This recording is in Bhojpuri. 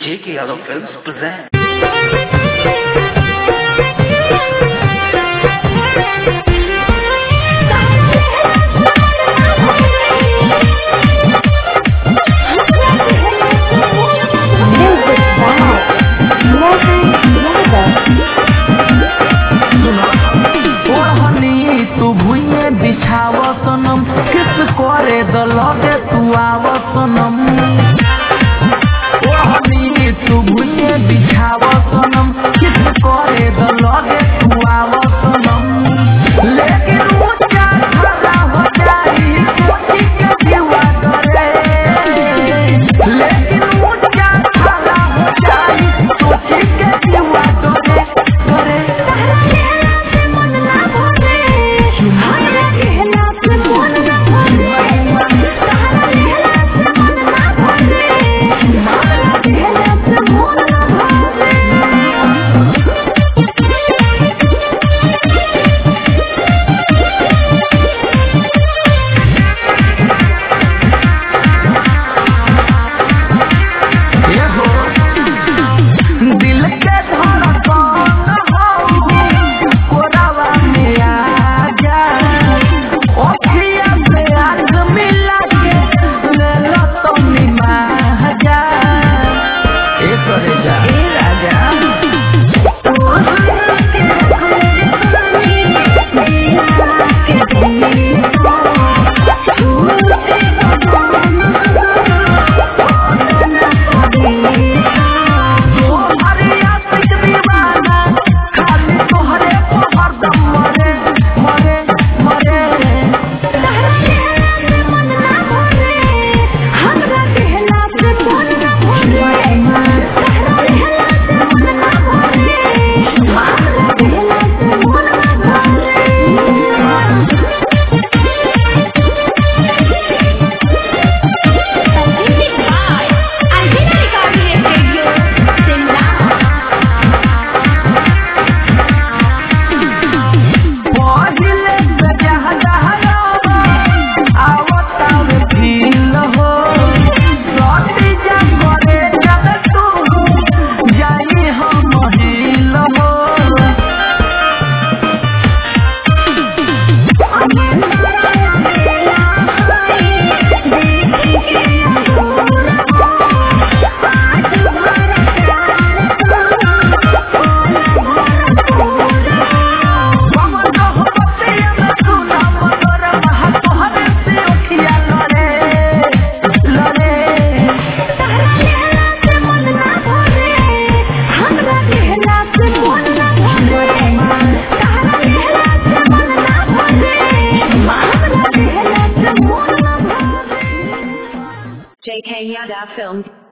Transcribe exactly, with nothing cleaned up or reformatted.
J K Yadav Films present. बिछावतनम किस करे दलगे तू आवतनम ओहनी तू भुइए बिछावतनम किस करे दलगे तू आवतनम लेकिन ऊंचा खड़ा हो जाई सोची के जीवा करे लेकिन ऊंचा खड़ा हो जाई सोची के जीवा करे करे J K Yadav Films.